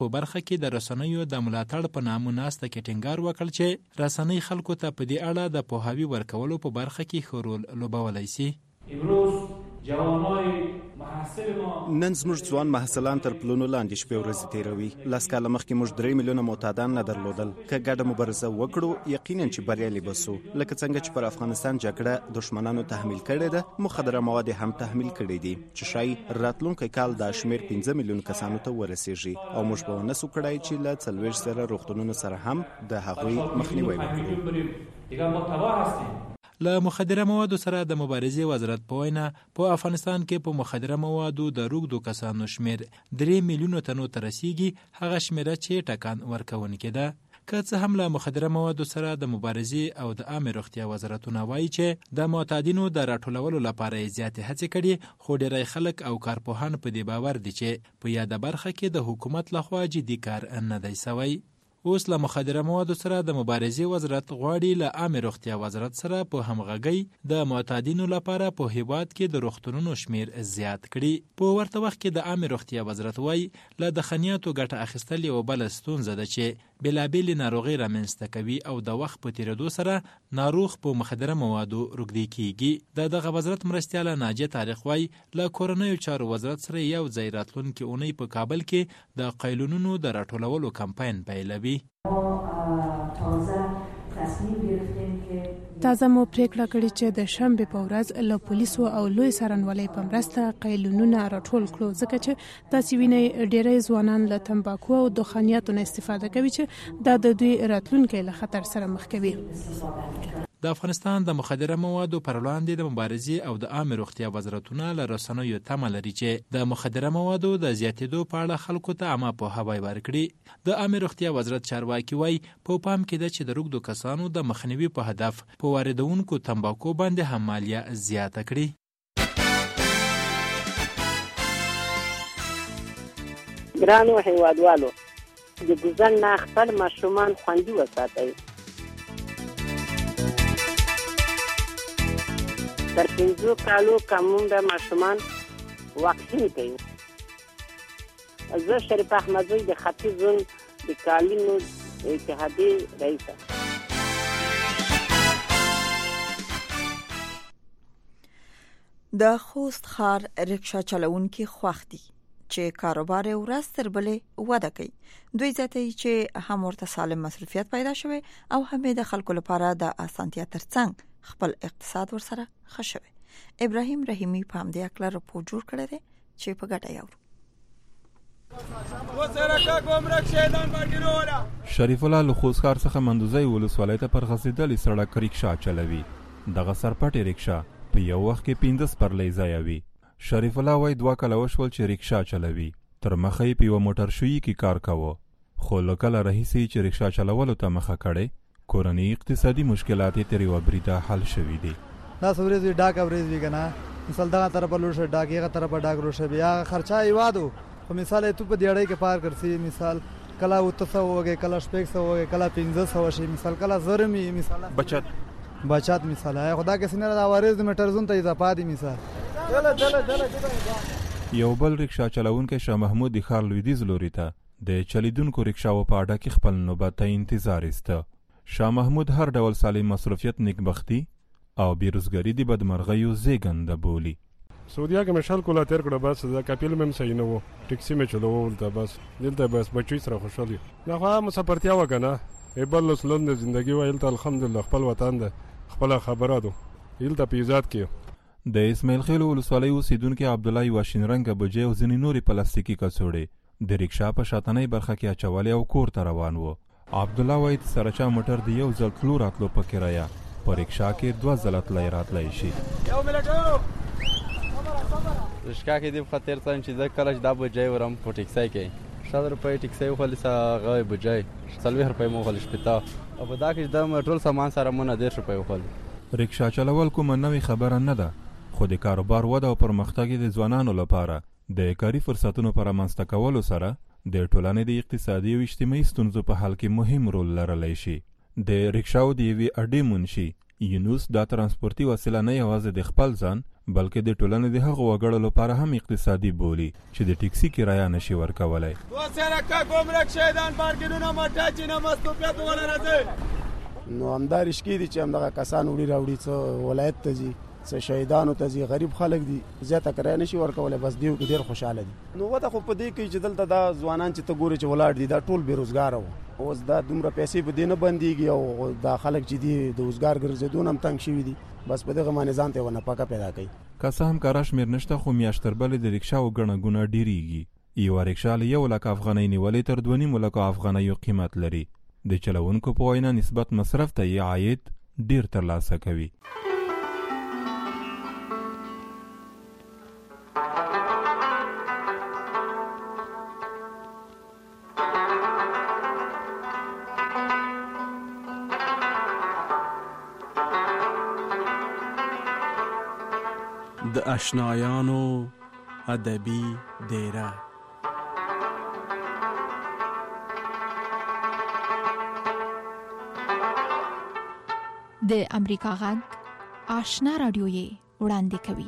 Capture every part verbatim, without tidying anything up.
په برخه کې د رسنیو د ملاتړ په نامه ناسته کې ټینګار وکړ چې رسنۍ خلکو ته په دې اړه د پوهاوي ورکولو په برخه کې ښه رول لوبولی شي. نن زموږ ځوان محصلان تر پلونو لاندې شپې ورځې تېروي. لس کاله مخکې موږ درې میلیونه معتادان نه درلودل. که ګډه مبارزه وکړو یقینا چې بریالي به سو. لکه څنګه چې پر افغانستان جګړه دښمنانو تحمیل کړې ده، مخدره مواد هم تحمیل کړي دي چې شاید راتلونکی کال دا شمیر پنځه میلیون کسانو ته ورسیږي او موږ به ونه سو کړای چې له څلوېښت زره روغتونونو سره هم د هغوی مخنیوی وکړو. له مخدره موادو سره د مبارزې وزارت په وینا په افغانستان کې په مخدره موادو د روږدو کسانو شمیر درې میلیونو تنو ته رسیږي، هغه شمیره چې ټکان ورکوونکې ده. که څه هم له مخدره موادو سره د مبارزې او د عامې روغتیا وزارتونه وایي چې د معتادینو د راټولولو لپاره یې زیاتې هڅې کړي، خو ډیری خلک او کارپوهان په دې باور دي چې په یاده برخه کې د حکومت لخوا جدي کار نه دی سوی. اوس له مخدره موادو سره د مبارزې وزارت غواړي له عامې روغتیا وزارت سره په همغږۍ د معتادینو لپاره په هیواد کې د روغتونونو شمیر زیات کړي. په ورته وخت کې د عامې روغتیا وزارت وایي له دخنیاتو ګټه اخیستل یوه بله ستونزه ده چې بېلابېلې ناروغۍ رامنځته کوي او د وخت په تېرېدو سره ناروغ په مخدره موادو روږدی کیږي. د دغه وزارت مرستیاله ناجیه طارق وایي له کورنیو چارو وزارت سره یو ځای راتلونکې اونۍ په کابل کې د قیلونونو د راټولولو کمپاین پیلوي. تازه مو پریکړه کړې چې د شنبې په ورځ له پولیسو او لوی څارنوالۍ په مرسته قیلونونه راټول کړو، ځکه چې تاسې وینئ ډېری ځوانان له تمباکو او دخانیاتو نه استفاده کوي چې دا د دوی راتلونکی له خطر سره مخ کوي. د افغانستان د مخدره موادو پر وړاندې د مبارزې او د عامې روغتیا وزارتونه له رسنیو تمه لري چې د مخدره موادو د زیاتېدو په اړه خلکو ته عامه پوهاوی ورکړي. د عامې روغتیا وزارت چارواکي وایي په پام کې ده چې د روږدو کسانو د مخنیوي په هدف په واردونکو تمباکو باندې هم مالیه زیاته کړي. ګرانو هیوادوالو، د ګوزن نه خپل ماشومان خوندي وساتئ. تر پنځو کالو کمون د ماشومان واکسین کوي. زه شریف احمدزی د ختیځ زون د کالینو اتحادیې رئیسه. د خوست ښار رکشا چلوونکي خوښ دي چې کاروبار یې ورځ تر بلې وده کوي. دوی زیاتوي چې هم ورته سالم مصرفیت پیدا شوی او هم د خلکو لپاره د اسانتیا ترڅنګ خپل اقتصاد ورسره ښه شوی. ابراهیم رحیمی په همدې اکله راپور جوړ کړی دی چې په ګټه یې اورو. شریف الله له خوست ښار څخه مندوزی ولسوالۍ ته پر غځېدلې سړک رکشا چلوي. دغه سرپټې رکشا په یو وخت کې پنځه سپرلۍ ځایه وي. شریف الله وایي دوه کاله وشول چې رکشا چلوي. تر مخه یې په یوه موټر شویي کې کار کوه، خو له کله راهیسې چې رکشا چلولو ته مخه کړې کورنۍ اقتصادي مشکلات یې تر یوه بریده حل شوي دي. دا ورځ وي ډاک ورځ وي که نه، مثال دغه طرفه لوړ شه ډاک، هغه طرفه ډاک لوړ شه، بیا خرچه هېواد و. خو مثال تو په دیاړۍ کې پار کرسي، مثال کله اوته سوه وږی، کله شپږ سوه وږی، کله پنځه سوه شي، مثال کله زر مي، مثال بچت بچت مثال خدا کسی نه دا وارث د میټر زون ته اضافه دي. مثال چله چله چله یو بل رکشا چلوونکی شاه محمود د ښار لویدیځ لوري ته د چلیدونکو رکشاو په اډه کې خپل نوبت ته انتظار ایسته. شاه محمود هر ډول سالم مصروفیت، نیکبختي او بیروزګاري د بدمرغیو زیږنده بولي. سعودیا کې مې شل کوله تېر کړه، بس دا کاپیل مې هم صحیح نه و، ټیکسي مې چلوه ولته، بس دلته بس بچوي سره خوشحال یم. دا خو مسافرتیا وه که نه، ایبل سلون د زندګي وه، هلته الحمدلله خپل وطن ده، خپله خبره ده، هلته په عزت کې. د اسماعیل خیل ولسوالۍ اوسېدونکي عبدالله یوه شین رنګه بجې او ځینې نورې پلاستیکي کڅوړې د رکشا په شاتنۍ برخه کې اچولې او کور ته روان و. عبدالله وایي چې سره چا موټر د یو ځل تلو راتلو په کرایه په رکشا کې دوه ځله تلی راتلی شي. رکشا کې دې په خاطر څه چې زه کله چې دا بجۍ ورم په ټیکسۍ کې شل روپۍ ټیکسۍ وخلي، هغه بجۍ څلوېښت روپۍ مو وخلي شپېته، او په دا کې چې دا ټول سامان سره مو نه دېرش روپۍ وخلي. رکشا چلول کومه نوې خبره نه ده، خو د کاروبار وده او پرمختګ د ځوانانو لپاره د کاري فرصتونو په رامنځته کولو سره د ټولنې د اقتصادي او اجتماعي ستونزو په حل کې مهم رول لرلی شي. د رکشاو د یوې اډې منشي یونس دا ترانسپورتي وسیله نه یوازې د خپل ځان بلکې د ټولنې د هغو وګړو لپاره هم اقتصادي بولي چې د ټیکسي کرایه نشي ورکولای. نو همدا رشکی دي چې همدغه کسان وړي راوړي څه ولایت ته ځي څه شهیدانو ته ځي، غریب خلک دي زیاته کرایه نشي ورکولی، بس دیو کې ډېر خوشحاله دي. نو وته خو په دې کې چې دلته دا ځوانان چې ته ګورې چې ولاړ دي دا ټول بېروزګاره وو، اوس دا دومره پیسې په دې نه بندېږي او دا خلک چې دي د روزګار ګرځېدو نه هم تنګ شوي دي، بس په دغه باندې ځان ته یوه نفقه پیدا کوي. که څه هم کره شمېر نشته خو میاشت تر بلې د رکشاو ګڼه ګونه ډېرېږي. یوه رکشا له یو لک افغانۍ نیولې تر دوه نیمو لکو افغانیو قیمت لري. د چلوونکو په وینا نسبت مصرف ته یې عاید ډېر ترلاسه کوي. د آشنایانو ادبي دیره. د امریکا غږ آشنا رادیو یې وړاندې کوي.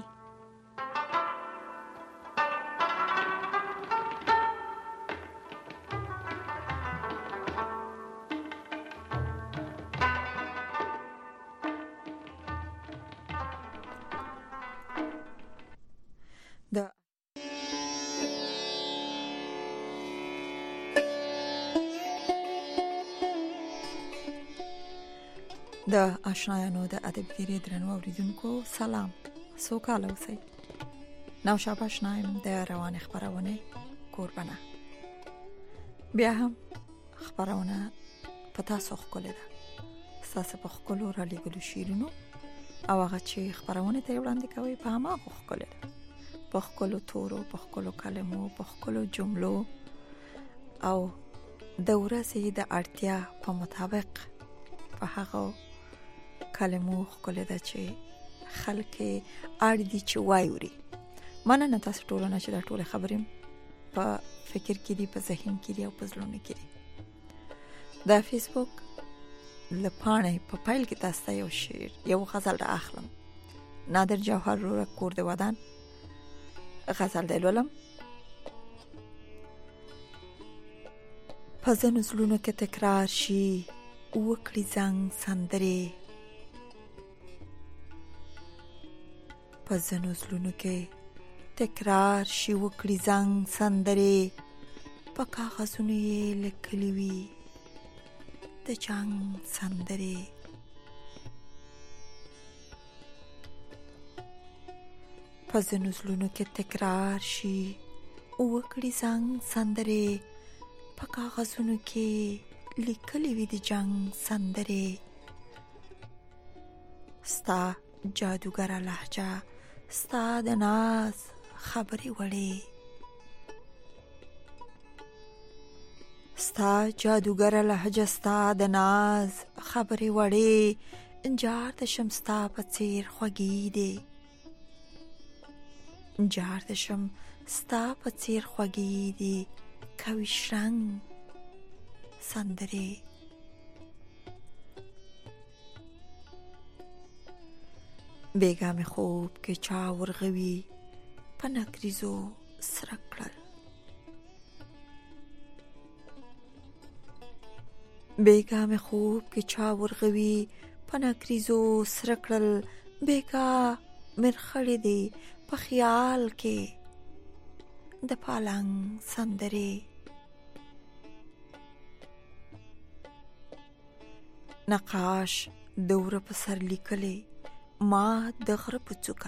د آشنایانو د ادبي دیرې درنو اوریدونکو سلام، سوکاله اوسئ. نوشابه آشنایم د روان خبرونه قربانه. بیا هم خبرونه پتا سو خپل ده ساسه په خپل را لګلو شیرونو او هغه چې خبرونه ته وړاندې کوي په ما خپل ده په خپل تورو په خپل کلمو په خپل جملو او د ورځې د اړتیا په مطابق په هغه کلمو خپل ده چې خلک اړ دي چې وایوري. مننه تاسو ټول نه چې دا ټول خبرې په فکر کې دي، په ذهن کې دي او په زړه کې دي. دا فیسبوک لپاره په فایل کې تاسو ته یو شعر یو غزل را اخلم. نادر جوهر رو کور د ودان غزل دی لولم. په ځینو زړونو کې تکرار شي وکړي زنګ سندرې، په ځینو زړونو کې تکرار شي وکړي زنګ سندرې، په کاغذونو یې لیکلي وي د جنګ سندرې. په ځینو زړونو کې تکرار شي وکړي زنګ سندرې، په کاغذونو کې لیکلي وي د جنګ سندرې. ستا جادوګره لهجه، ستا د ناز خبرې وړې، ستا جادوګره لهجه، ستا د ناز خبرې وړې. انجار د شم ستا په څیر خوږې دي، انجار د شم ستا په څیر خوږې دي، کوي شرنګ سندرې. بیگم خوب که چا ورغوي په نکریزو سره کړل، بیگم خوب که چا ورغوي په نکریزو سره کړل. بیگا مرخړې دی په خیال کې د پالنګ سندرې. نقاش دوره په سر لیکلې ما د غره په څوکه،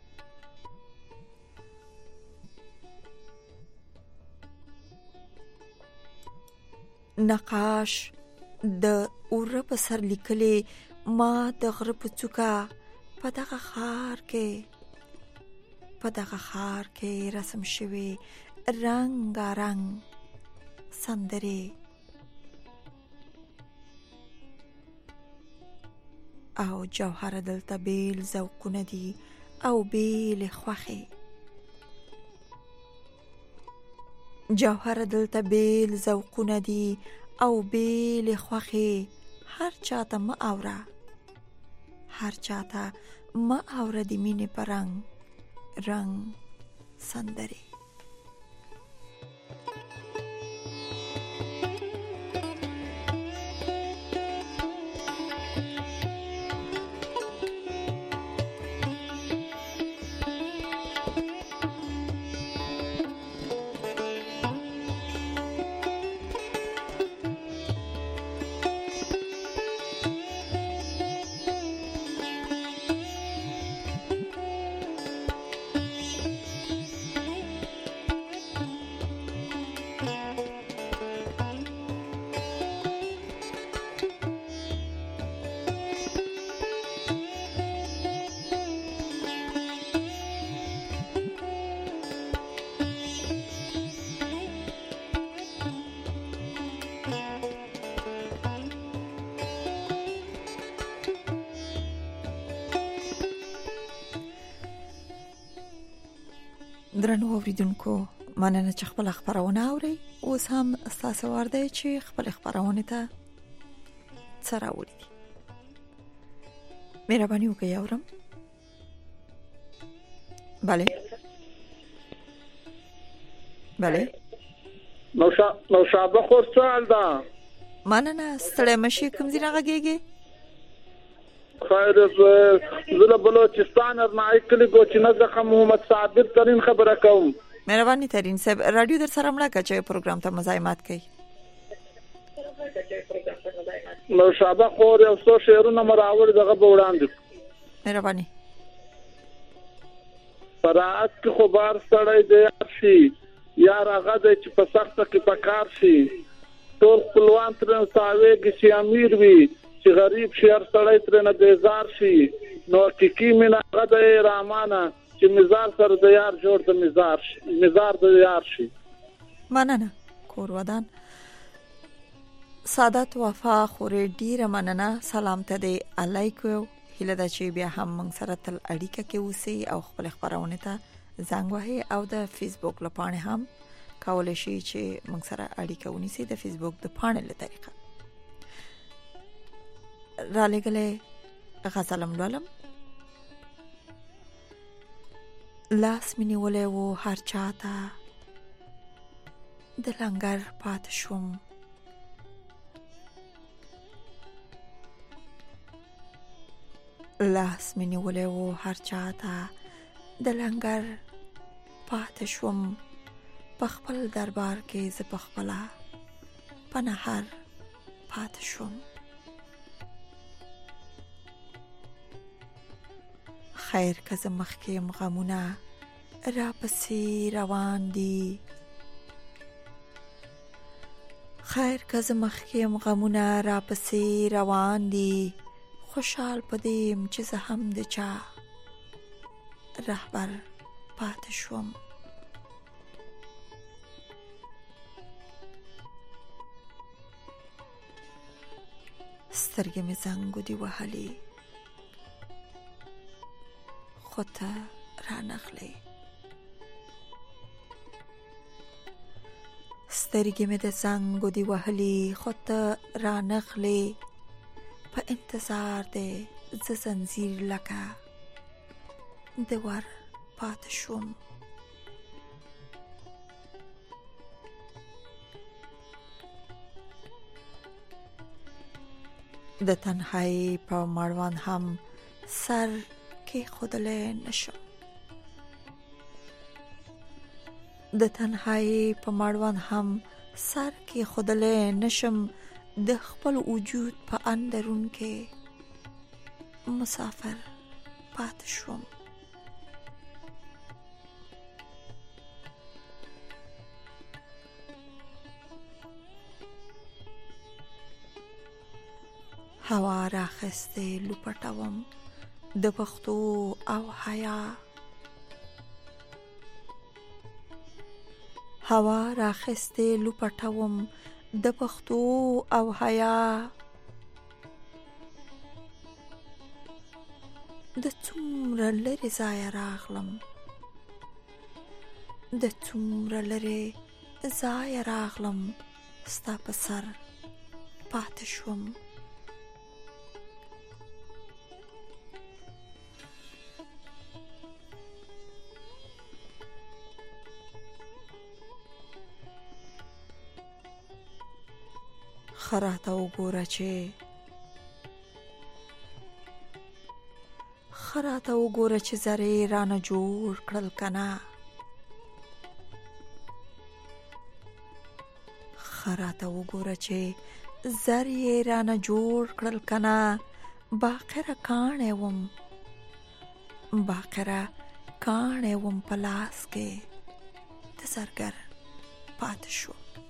نقاش د اوره په سر لیکلې ما د غره په څوکه. په دغه خار کې په دغه خار کې رسم شوي رنګارنګ سندرې. او جوهر دلته بیل ذوقونه دي او بیل خوخي، جوهر دلته بیل ذوقونه دي او بیل خوخي. هر چاته ما اوره هر چاته ما اوره د مینې په رنګ رنګ سندرې. درنو اوریدونکو، مننه چې خپل خبرونه اوري. اوس هم تاسو ورده چې خپل خبرونه ته سره وړي. مهرباني وکړئ اورم. bale bale نو شا نو شابه خو سوال ده. مننه ستړی مشي کوم ځای راغږیږي؟ خیر زله بلوچستان ارنای کلی ګوچنه ځخه محمد صابر ترين خبره کوم. مهرباني ترين صاحب رادیو در سره مړه کچې پروګرام ته مزاحمت کوي. نو شابه خو یو څو شعرونه مراول دغه وړاندې. مهرباني. فرات کې خو بار سړی دی شي یار هغه د چې په سخته کې پکار شي ټول خپلوان تر ساويږي چې امیر وي چې غریب شهر سړی تر نه بیزار شي نو حقيقي مینا هغه د رامانه چې مزار سره د یار جوړ د مزار شي مزار د یار شي. مننه کور ودان سعادت وفا خوري ډیره مننه. سلام ته دی علیکو. هله د چې بیا هم موږ سره تل اړیکه کې اوسئ او خپل خبرونه ته زنګ وهئ او د فیسبوک لپاره هم کولای شئ چې موږ سره اړیکه ونیسئ د فیسبوک د پاڼې له طریقه. را لګلې غزلم لولم. لاس مینی ولې وو هر چاته د لنګر پات شوم لاس مینی ولې وو هر چاته د لنګر پات شوم په خپل دربار کې ز په خپل پنهر پات شوم. خیر که زه مخکې یم غمونه را پسې روان دي خیر که زه مخکې یم غمونه را پسې روان دي خوشحال پدیم چې زه هم د چا رهبر پاتې شوم. سترګې مې زنګ دي وهلي خو ته رانغلې سترګې مې د زنګ دي وهلي خو ته رانغلې په انتظار دې زه زنځیر لکه د ور پاتې شوم. د تنهایی په مړوان هم سر کې خودلې نشم د تنهایی په مړوان هم سر کې خودلې نشم د خپل وجود په اندرون کې مسافر پاتې شوم. هوا راخسته لپټوم د پښتو او حیا هوا راخسته لپټوم د پښتو او حیا د څومره لري ځای راغلم د څومره لري ځای راغلم ستا په سر پاتې شوم. خراته وګوره چې خراته وګوره چې زره رانه جوړ کړل کنا خراته وګوره چې زره رانه جوړ کړل کنا باقره کانه وم باقره کانه وم پلاس کې د زرګر پات شو.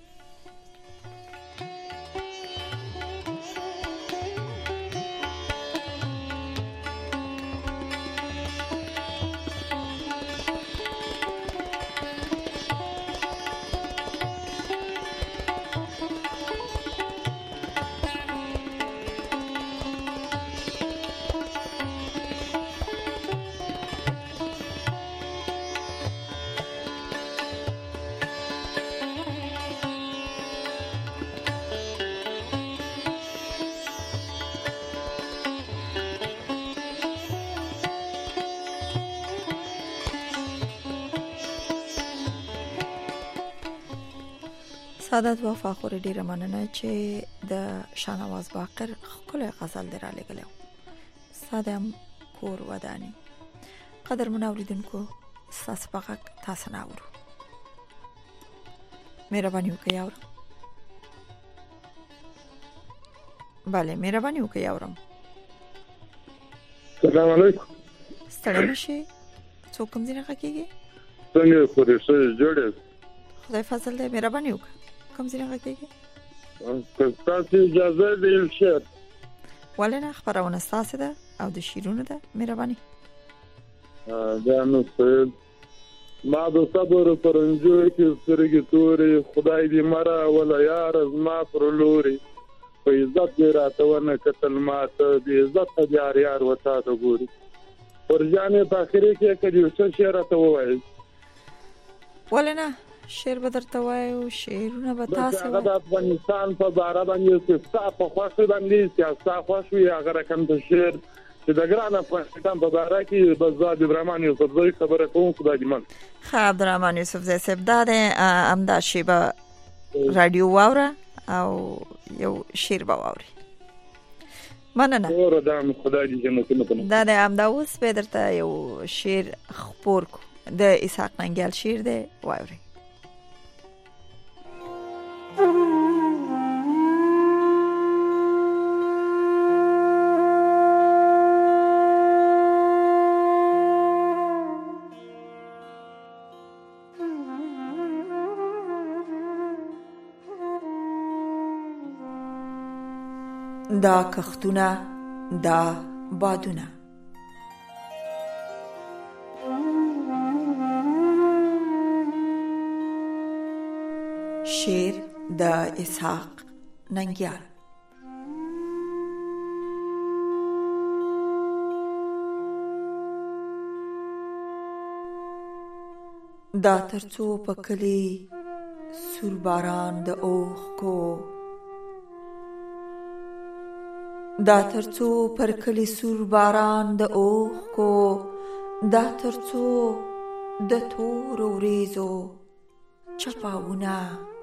سعادت وفا خوري ډیره مننه چې د شاهنواز باقر خپل غزل درا لګلو. ساده کور ودانی قدر منوریدونکو ساس پاک تاسو نه اورو. مهرباني وکړئ اورم. bale مهرباني وکړئ اورم. السلام علیکم. ستړي نشئ. څوک کوم ځای نه کېږي؟ څنګه خوري څه جوړه؟ خدای فضل دې مهرباني وکړه. کوم ځای نه کېږي؟ تاسو اجازه دی شعر. ولنه خبرونه تاسو ده او د شیرونو ده مهرباني. دا نو څه ما د صبر پرنجو کې سترګې تورې خدای دې مرا ولا یار زما پر لوري په عزت دې راته ونه کتل ماته دې عزت دې یار یار وتا ته ګوري ورجانې په اخري کې کدي څه شعر ته وایي ولنه شعر به درته وایو شعرونه به تاسو د افغانستان په باره باندې ستا په خوښه باندې سیاستا خوښوي هغه رقم د شعر چې د ګران افغانستان په باره کې بزاد عبدالرحمن یوسف زوی خبره کوم خدای دې من ښه عبدالرحمن یوسف زوی صاحب دا د امدا شیبه رادیو واوره او یو شعر به واوري مننه اور دام خدای دې جنتونه کنه دا د امدا اوس به درته یو شعر خبر کو د اسحاق ننګیال شعر دی واوري دا کختونه دا بادونه شعر د اسحاق ننګیال دا ترڅو پکلی سور باران د اوخ کو دا ترڅو پر کلی سور باران د اوخ کو دا ترڅو د تور وریزو چپاونا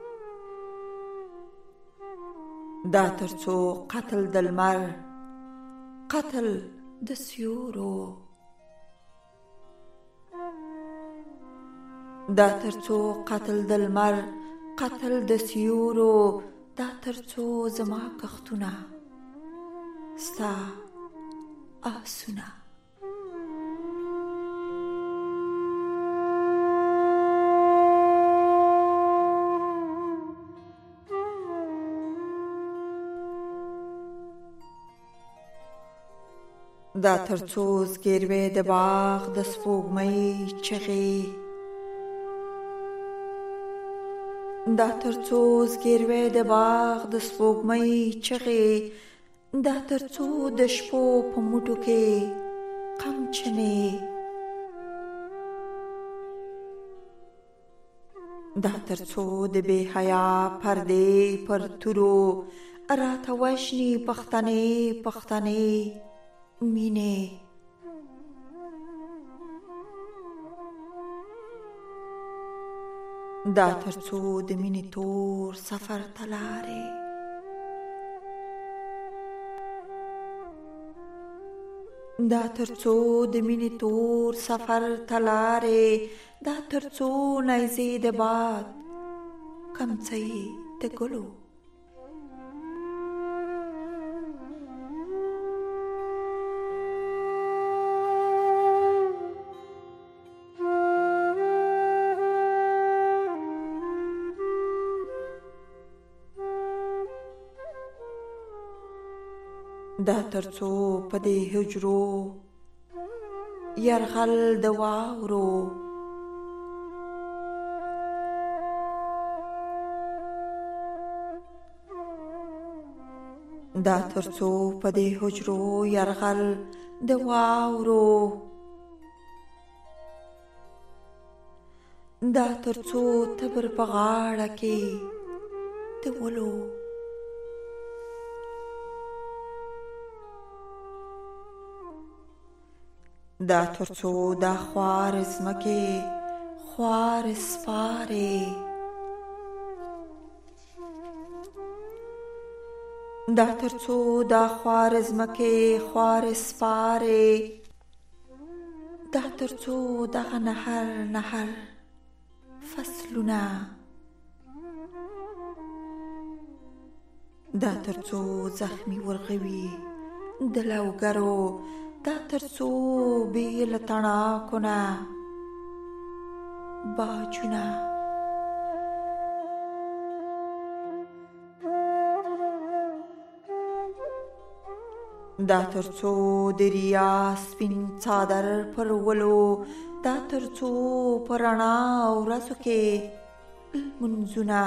دا ترڅو قتل دلمر قتل د سیورو دا ترڅو قتل دلمر قتل د سیورو دا ترڅو زما کختونه ستا آسونه دا ترڅو زګیروي د باغ د سپوږمۍ چغې دا ترڅو زګیروي د باغ د سپوږمۍ چغې دا ترڅو د شپو په موټو کې قمچنې دا ترڅو د بے حیا پردې پر تورو راته وشني پښتنې پښتنې مینې دا ترڅو د مینې تور سفر تلارې دا ترڅو د مینې تور سفر تلارې، دا ترڅو نیزې د باد کمڅۍ د ګلو. دا ترڅو په دې حجرو یرغل د واورو، دا ترڅو په دې حجرو یرغل د واورو، دا ترڅو تبر په غاړه کې د ولو. دا ترڅو دا خوار زمکې خوار سپارې، دا ترڅو دا خوار زمکې خوار سپارې، دا ترڅو دغه نهر نهر فصلونه، دا ترڅو زخمی ورغوي د لوګرو، دا ترڅو بې له تڼاکونه باجونه. دا ترڅو د ریا سپین څادر پر ولو، دا ترڅو په رڼا ورځو کې لمونځونه،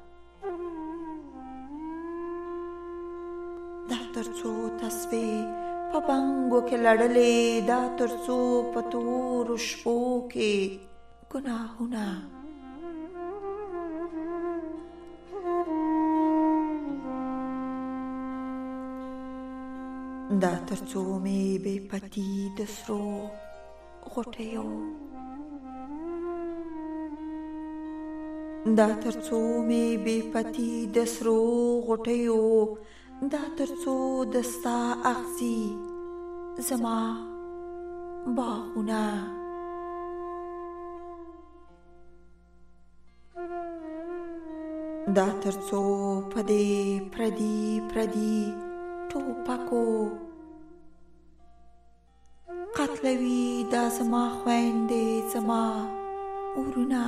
دا ترڅو تسبیح په بنګو کې لړلې، دا ترڅو په تورو شپو کې ګناهونه. دا ترڅو مې بې پتی د سرو غوټیو، دا ترڅو مې بې پتی د سرو غوټیو، دا ترڅو دستا اغزي زما باغونه. دا ترڅو پدې پردي پردي ټوپکو قتلوي دا زما خويندې زما ورونه.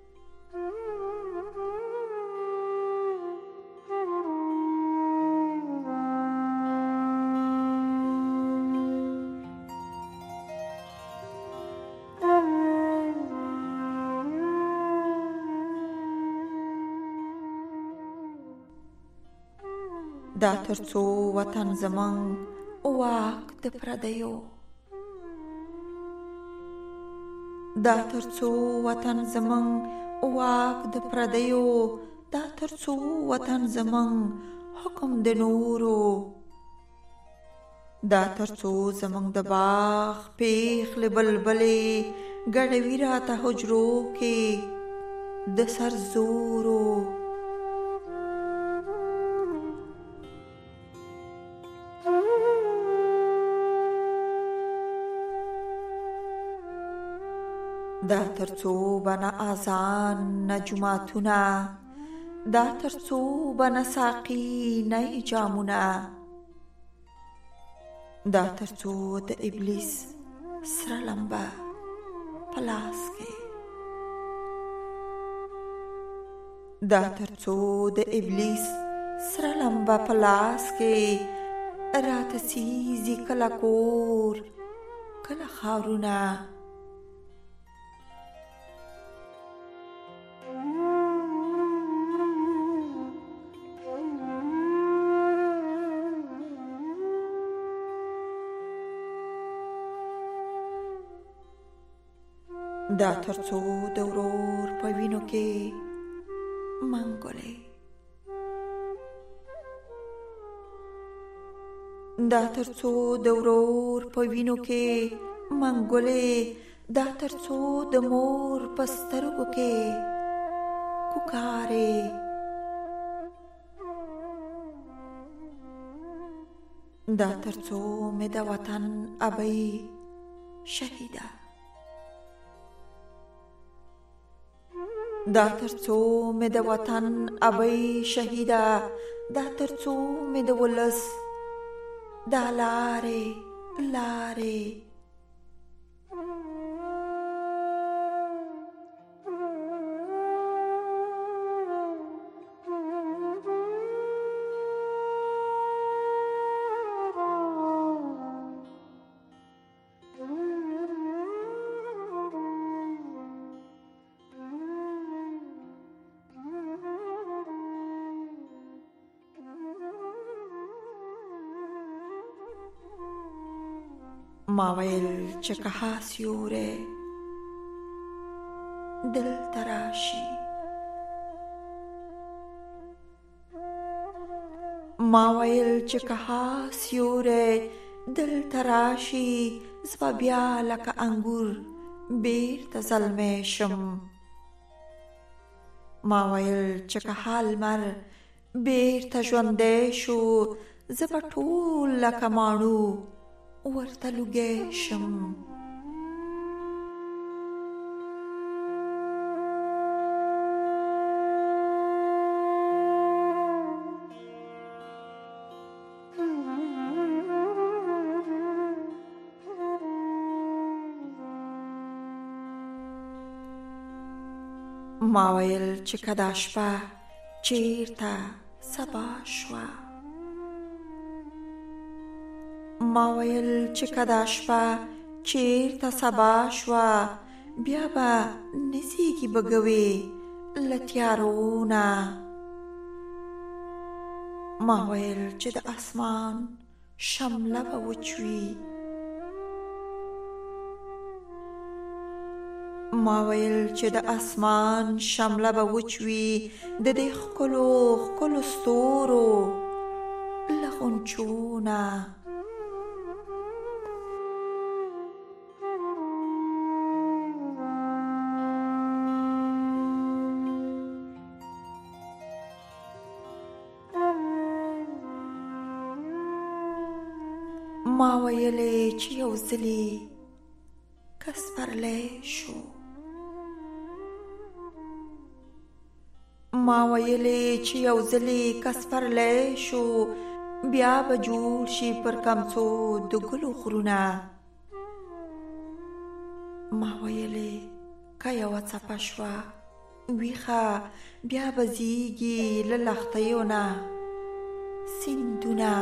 دا ترڅو وطن زمون واک د پردیو، دا ترڅو وطن زمون واک د پردیو، دا ترڅو وطن زمون حکم د نورو، دا ترڅو زمون د باغ پیغلې بلبلې ګډوي راته حجرو کې د سر زورو. دا ترڅو بنا آذان نجماتونه، دا ترڅو بنا ساقی نئی جامونه، دا ترڅو د ابلیس سره لمبه پلاس کې، دا ترڅو د ابلیس سره لمبه پلاس کې راته سیزي کله کور کله خاورونه. دا ترڅو د ورور په وینو کې منګولې، دا ترڅو د ورور په وینو کې منګولې، دا ترڅو د مور په سترګو کې کوکارې، دا ترڅو مې د وطن ابۍ شهیده، دا ترڅو مې د وطن ابۍ شهیده، دا ترڅو مې د ولس دا لارې لارې ما ویل چې که هاسیوری دلته راشي، ما ویل چې که هاسیوری دلته راشي، زه به بیا لکه انګور بیرته زلمی شم. ما ویل چې که هالمر بیرته ژوندی شو، زه به ټول لکه ماڼو ورته لوګی شم. ما ویل چې که دا شپه چیرته سبا شوه، ما ویل چې که دا شپه چیرته سبا شوه، بیا به نڅیږي بګوې له تیارونه. ما ویل چې د اسمان شمله به وچوي، ما ویل چې د اسمان شمله به وچوي، د دې ښکلو ښکلو ستورو له غنچونه. ما ویلې چې یو ځلې کس پرلی شو، ما ویلې چې یو ځلې کس پرلی شو، بیا به جوړ شي پر کمڅو د ګلو غرونه. ما ویلې که یوه څپه شوه ویښه، بیا به زیږي له لښتیو نه سیندونه.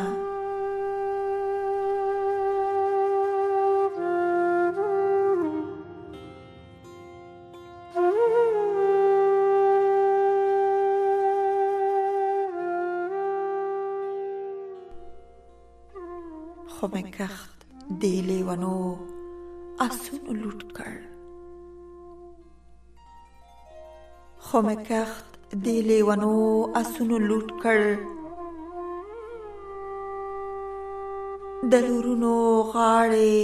خو مې کښت دې لیونو اسونو لوټ کړ، خو مې کښت دې لیونو اسونو لوټ کړ. د لورونو غاړې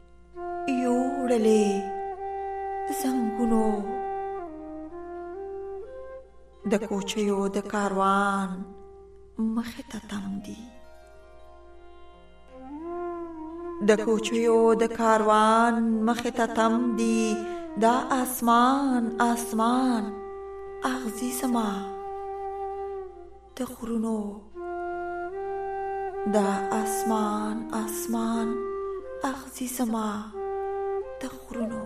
یوړلې زنګونو، د کوچیو د کاروان مخې ته تم دي، د کوچیو د کاروان مخې ته تم دي. دا آسمان آسمان اغزي زما د غرونو، دا آسمان آسمان اغزي زما د غرونو.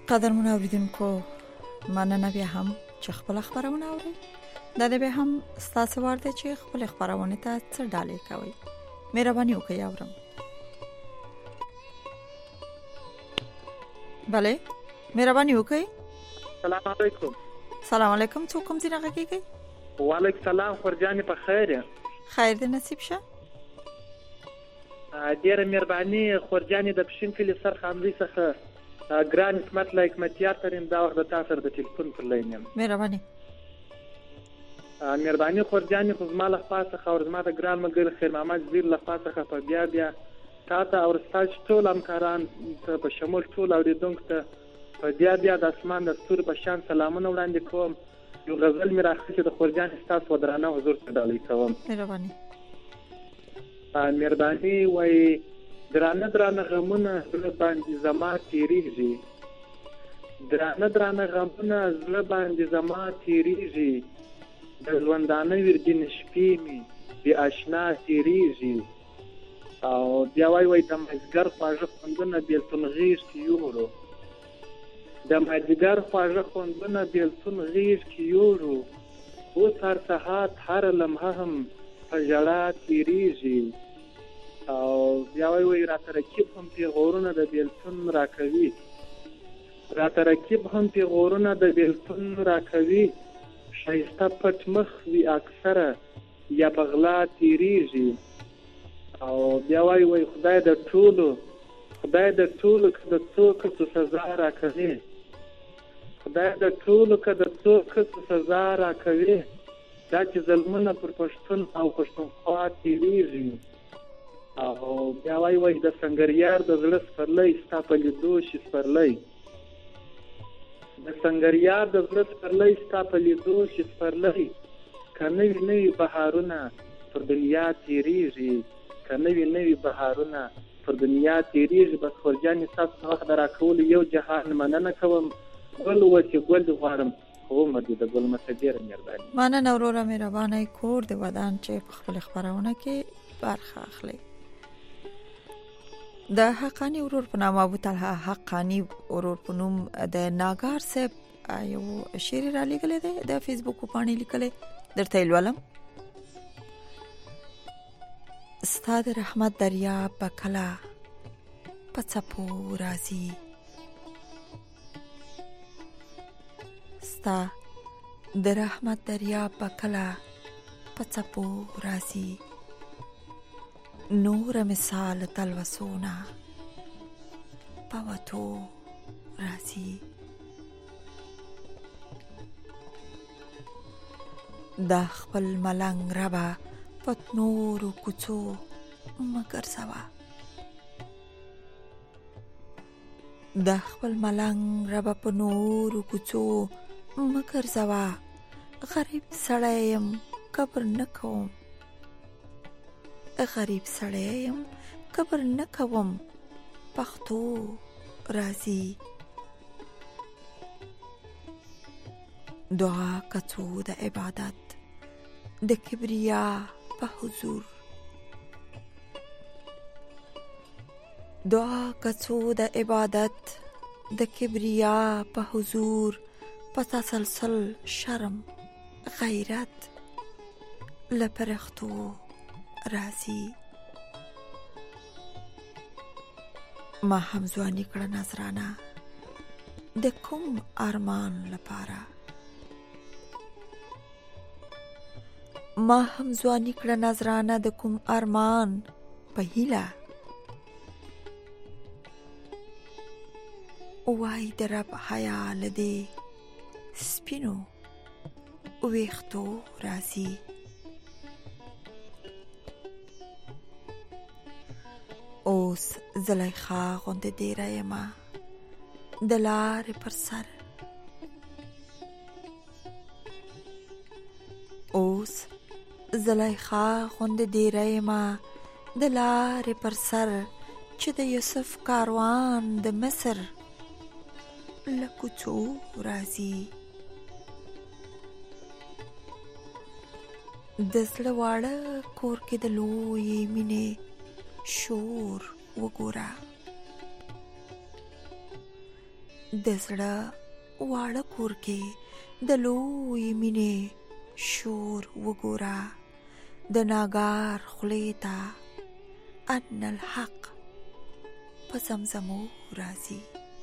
قدرمن اوریدونکو مننه بیا هم چې خپل خبرونه اوري. دا د به هم ستاسو ورته چې خپل خبرونه ته څه ډالې کوي. مهرباني وکړئ اورم. بله مهرباني وکړئ. السلام علیکم. سلام علیکم. څوک کوم ځای راغلی؟ وعلیکم السلام. خورجانې په خیر. خیر دې نصیب شه. ډیره مهرباني خورجانې د پښین کلی سرخاندې څخه ګران حکمت لایک متیار ترين دا وخت د تاسو د ټلیفون پر لاین یم. مهرباني. مهرباني خورجانې خو زما له خوا څخه او زما د ګران ملګري خیر محمد زیر له خوا څخه په بیا بیا تاسو او تاسو ټول همکاران په شمول ټول اوریدونکو ته په بیا بیا د اسمان د ستوري په شان سلامونه وړاندې کوم. یو غزل مې راخلي چې د خورجانې ستاسو ودرانه حضور ته ډالۍ کوم. مهرباني. مهرباني وای درانه درانه غمونه زړه باندې زما تیریږي. درانه درانه غمونه زړه باندې زما تیریږي. د ژوندانه وردین شپې مې بې اشنا تیریږي. او بیا وای وای د مازدیګر خواږه خوندونه بېلتون غېږ کې یوړو. د مازدیګر خواږه خوندونه بېلتون غېږ کې یوړو. اوس هر ساعت هره لمحه هم په ژړا تیریږي. او بیا وای وای راته رقیب هم پیغورونه د بیلتون راکوي. راته رقیب هم پیغورونه د بیلتون راکوي. ښایسته پټ مخ وي اکثره یا په غلا تیریږي. او بیا وای وای خدای د ټولو خدای د ټولو که د څو کسو سزا راکوي. خدای د ټولو که د څو کسو سزا راکوي. دا چې ظلمونه پر پښتون او پښتونخوا تیریږي. او بیا وای وای د سنگریار د زړه سپرلی ستا په لیدو شي سپرلی. د سنگریار د زړه سپرلی ستا په لیدو شي سپرلی. که نوي نوي بهارونه پر دنیا تیریږي. که نوي نوي بهارونه پر دنیا تیریږي. بس خورجانې ستاسو وخت د راکولو یو جهان مننه کوم. ګل وچې ګل دې غواړم خو عمر دې د ګل مڅه ډېره مهرباني. مننه وروره مهرباني. کور د ودان چې په خپل خبرونه کې برخه اخلي. د حقانی ورور په نام ابو طلحه حقانی ورور په نوم د ناګار صاحب یو شعر را لیکلی دی. د فیسبوک په پاڼې لیکلی درته لولم. ستا د رحمت دریا په کله په څپو راځي. ستا د رحمت دریا په کله په څپو راځي. نور مثال تلوسونا پوتو راځي. دا خپل ملنګ ربا پت نور کوڅو مگر سوا. دا خپل ملنګ ربا په نور کوڅو مگر سوا. غریب سړیم قبر نکوم. غریب سړیم قبر نکوم پښتو راځي. دعا کڅو د عبادت د کبریا په حضور. دعا کڅو د عبادت د کبریا په حضور. په تسلسل شرم غیرت لپرختو راځي. ما هم ځواني کړه نظرانه د کوم ارمان لپاره. ما هم ځواني کړه نظرانه د کوم ارمان په هیله. وای د رب حیا لدې سپینو ویختو راځي. اوس زلیخا غوندې ډیره یمه د لارې پر سر. اوس زلیخا غوندې ډیره یمه د لارې پر سر. چې د یوسف کاروان د مصر له کوڅو راځي. د زړه واړه کور کې د لویې مینې شور وګوره. د زړه واړه کور کې د لوی مینې شور وګوره، د ناګار خولې ته ان الحق په زمزمو راځي.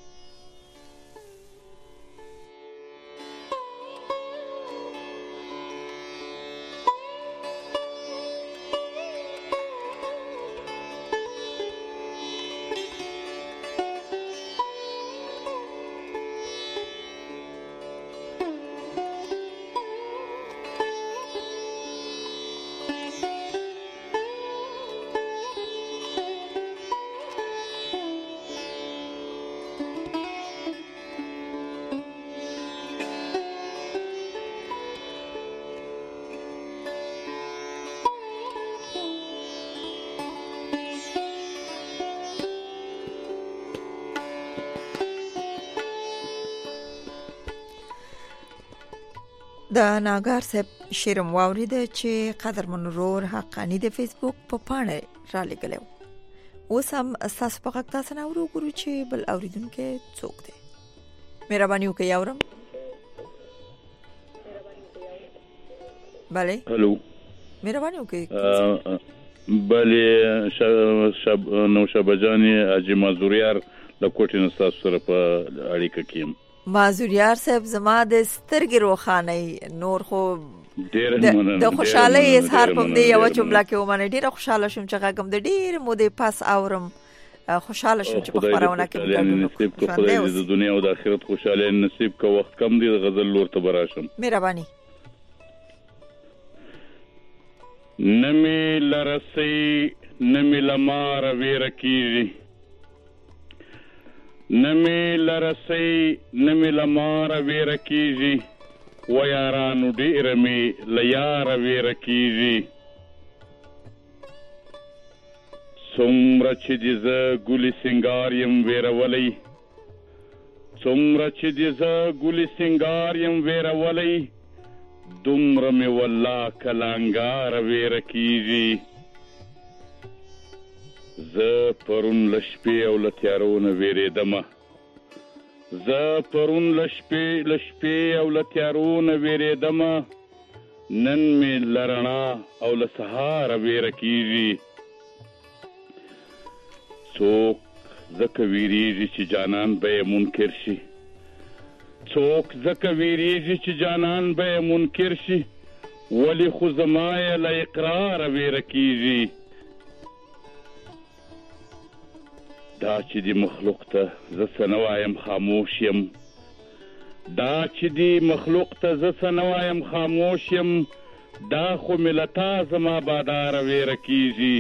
د ناګار صاحب شعر مو واورېده چې قدرمن ورور حقانی د فیسبوک په پاڼه را لګلو. اوس هم ستاسو په غږ تاسو نه اورو ګورو چې بل اوریدونکو څوک دی. مهرباني وکړئ اورم. بله هلو مهرباني وکړئ. بله شب نو شبجانی اجي مازوریار د کوټې نستاسو سره په اړیکه کې یم. مازوریار صاحب زما د سترګې روخانه نور خو ډېر د خوشحالۍ اظهار کوم دی یو جمله کې ومنه ډېر خوشاله شوم چې غږم د ډېر مودې پس اورم خوشاله شوم چې په خبرونه کې نصیب کو خدای دې د دنیا او د آخرت خوشاله نصیب کو وخت کم دی غزل لور ته براشم. مهرباني. نمی لرسي نمی لمار ویرکیږي نمی لرسي نمی لمار ویرکیږي و یارانو ډېر می لیار ویرکیږي څومره چې دې زه ګلي سنگار یم ویرولی څومره چې دې زه ګلي سنگار یم ویرولی دومره می والله کلانګار ویرکیږي زه پرون له شپې او له تیارو نه ویرېدمه زه پرون له شپې له شپې او له تیارو نه ویرېدمه نن مې له رڼا او له سهاره ویره کېږي څوک ځکه ویرېږي چې جانان به یې منکر شي څوک ځکه ویرېږي چې جانان به یې منکر شي ولې خو زما یې له اقراره ویره کېږي دا چې دی مخلوق ته زه څه نه وایم خاموش یم دا چې دی مخلوق ته زه څه نه وایم خاموش یم دا خو مې له تا زما باداره ویره کېږي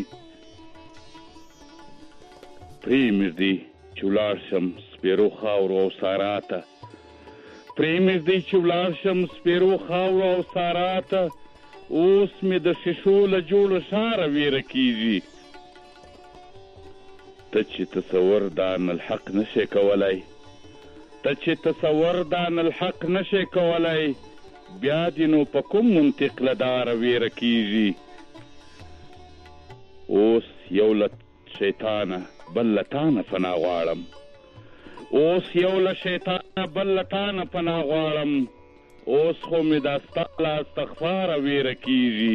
پرېمږدي چې ولاړ شم سپېرو خاورو او سارا ته پرېمږدي چې ولاړ شم سپېرو خاورو او سارا ته اوس مې د ښیښو له جوړه ښاره ویره کېږي ته چې تصور دان الحق نشي کولای ته چې تصور دان الحق نشي کولای بیا دې نو په کوم منطق له داره ویره کېږي اوس یو له شیطانه بل له تانه پناه غواړم اوس یو له شیطانه بل له تانه پناه غواړم اوس خو مې دا ستا له استغفاره ویره کېږي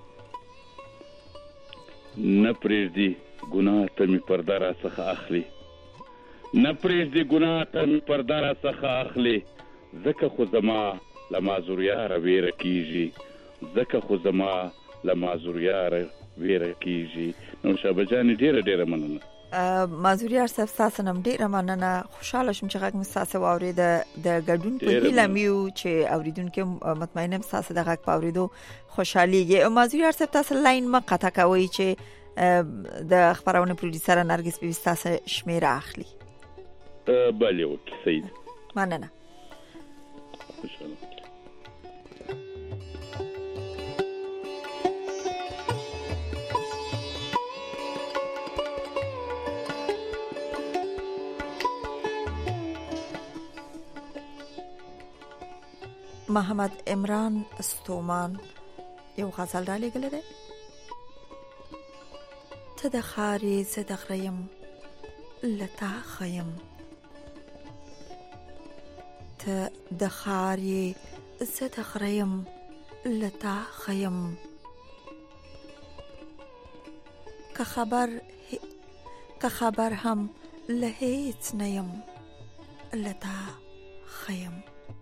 نه پرېږدي ګناه ته مې پرده راڅخه اخلي نه پرېږدي ګناه ته مې پرده راڅخه اخلي ځکه خو زما له مازوریاره ویره کېږي ځکه خو زما له مازوریاره ویره کېږي نو شابه جانې ډېره ډېره مننه مازوریار صاحب ستاسو نه ډېره مننه خوشحاله شوم چې غږ مې ستاسو واورېده د ګډون په هیله مې یو چې اورېدونکي مطمئنه یم ستاسو د غږ په اورېدو خوشحالیږي مازوریار صاحب تاسو لاین مه قطع کوئ چې د خبرونه پروډوسر نرګس بي ستاسو شمیره اخلي بله اوکې صحیح مننه خوشحاله محمد عمران ستومان یو غزل را لګلې ده ته د خارې زه د غریم لتا خیم ته د خارې زه د غریم لتا خیم که خبر که خبر هم له هیڅ نه یم لتا خیم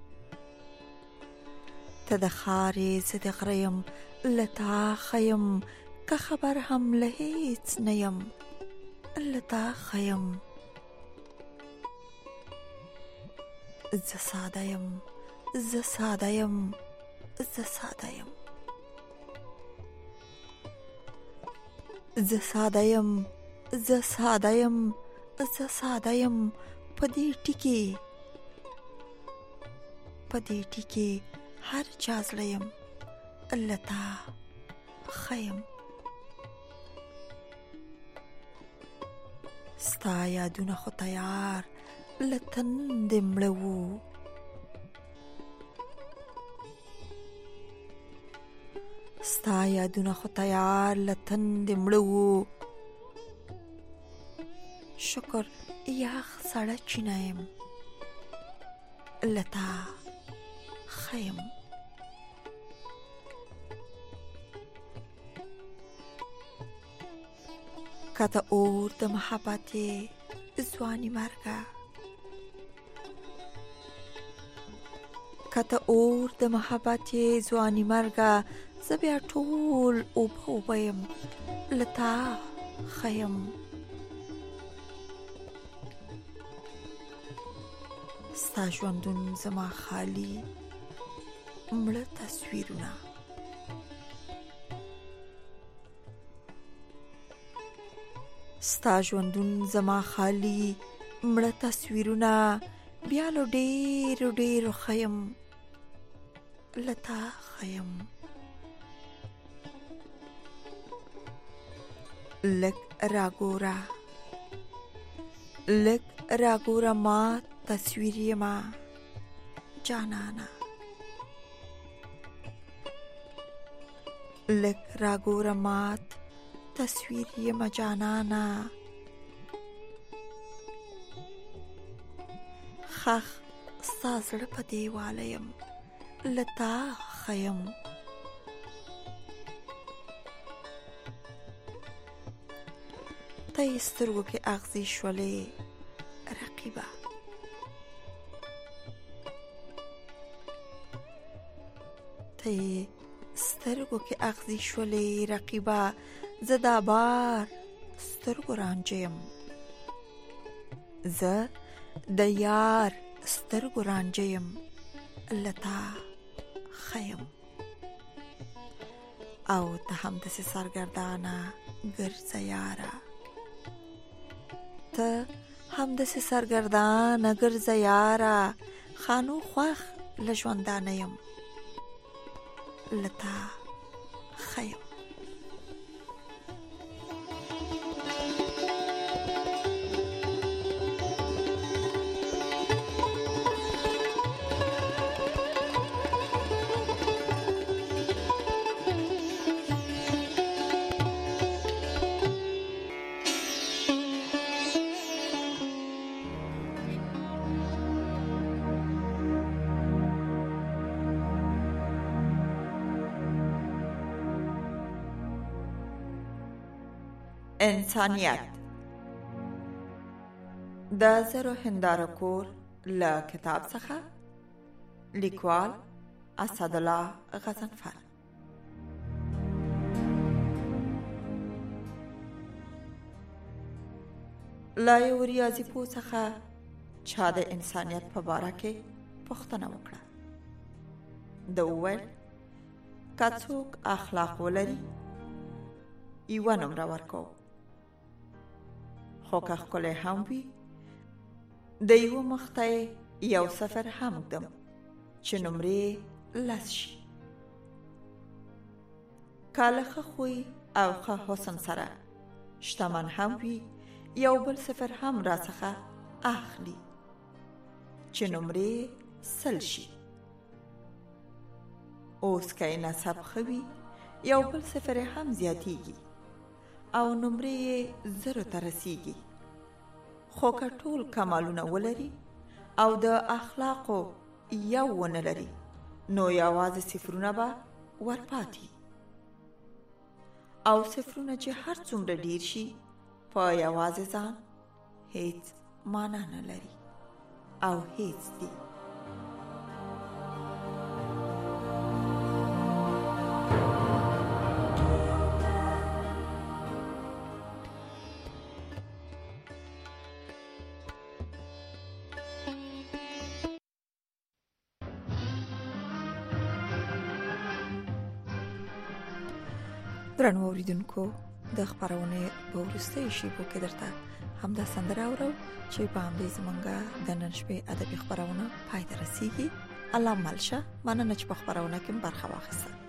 ته د خارې زه د غریم لتا خیم که خبر هم له هیڅ نه یم لتا خیم زه ساده یم زه ساده یم زه ساده یم زه ساده یم زه ساده یم زه ساده یم په دې ټکي په دې ټکي هر چا زړه یم لتا خیم ستا یادونه خو تیار له تندې مړه وو ستا یادونه خو تیار له تندې مړه وو شکر یخ سړه چینه یم لتا خیم که ته اور د محبت یې ځواني مرګه که ته اور د محبت یې ځواني مرګه زه بیا ټول اوبه اوبه یم لتا خیم ستا ژوندون زما خالي مړه تصویرونه ستا ژوندون زما خالي مړه تصویرونه بیا له ډېرو ډېرو خیم لتا خیم لږ راګوره لږ راګوره ما تصویر یما جانانا لږ راګوره مات تصویر یما جانانا خخ ستا زړه په دیواله یم لتا خیم ته یې سترګو کې اغزي شولې رقیبه ته یې سترګو کې اغزي شولې رقیبه زه دا بار سترګو رانجه یم زه د یار سترګو رانجه یم لتا خیم او ته هم داسې سرګردانه ګرځه یاره ته هم داسې سرګردانه ګرځه یاره خانو خوښ له ژوندانه یم لتا خیم انسانیت د زرو هنداره کور له کتاب څخه لیکوال اسدالله غضنفر لا یو ریاضي پوه څخه چا د انسانیت په باره کې پوښتنه وکړه د وویل که څوک اخلاق ولري یوه نمره ورکوم خو که ښکلی هم وي د یوه مخ ته یو صفر هم ږدم چې نمرې لس شي که له ښه خوی او ښه حسن سره شتمن هم وي یو بل صفر هم راڅخه اخلي چې نمرې سل شي اوس که یې نسب ښه وي یو بل صفر هم زیاتیږي او نمرې یې زرو ته رسیږي خو که ټول کمالونه ولري او د اخلاقو یو ونه لري نو یوازې صفرونه به ورپاتې او صفرونه چې هر څومره ډیر شي په یوازې ځان هیڅ معنا نه لري او هیڅ دي. درنو اوریدونکو د خبرونه په ورستۍ شیبو کې درته همدا سندره اورو چې په همدې زمونږه د نن شپې ادبي خبرونه پای ته رسیږي. الله ملشه مننه چې په خبرونه کې برخه واخیسته.